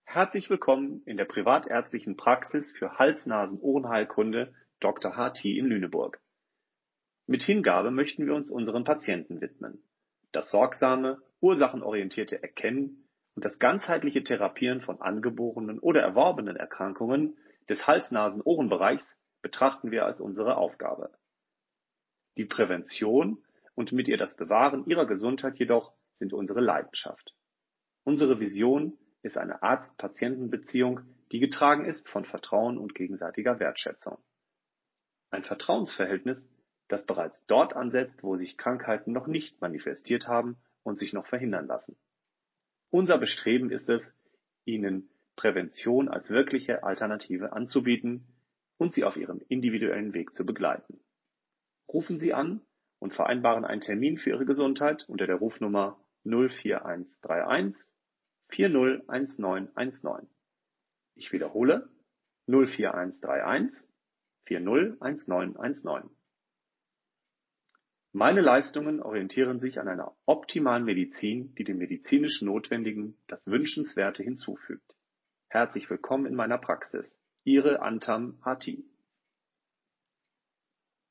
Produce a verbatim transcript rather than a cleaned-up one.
Herzlich willkommen in der privatärztlichen Praxis für Hals-Nasen-Ohrenheilkunde Doktor H T in Lüneburg. Mit Hingabe möchten wir uns unseren Patienten widmen. Das sorgsame, ursachenorientierte Erkennen und das ganzheitliche Therapieren von angeborenen oder erworbenen Erkrankungen des Hals-Nasen-Ohren-Bereichs betrachten wir als unsere Aufgabe. Die Prävention und mit ihr das Bewahren Ihrer Gesundheit jedoch sind unsere Leidenschaft. Unsere Vision ist eine Arzt-Patienten-Beziehung, die getragen ist von Vertrauen und gegenseitiger Wertschätzung. Ein Vertrauensverhältnis, das bereits dort ansetzt, wo sich Krankheiten noch nicht manifestiert haben und sich noch verhindern lassen. Unser Bestreben ist es, Ihnen Prävention als wirkliche Alternative anzubieten und Sie auf Ihrem individuellen Weg zu begleiten. Rufen Sie an und vereinbaren einen Termin für Ihre Gesundheit unter der Rufnummer null vier eins drei eins vier null eins neun eins neun. Ich wiederhole null vier eins drei eins vier null eins neun eins neun. Meine Leistungen orientieren sich an einer optimalen Medizin, die dem medizinisch Notwendigen das Wünschenswerte hinzufügt. Herzlich willkommen in meiner Praxis. Ihre Antam H T.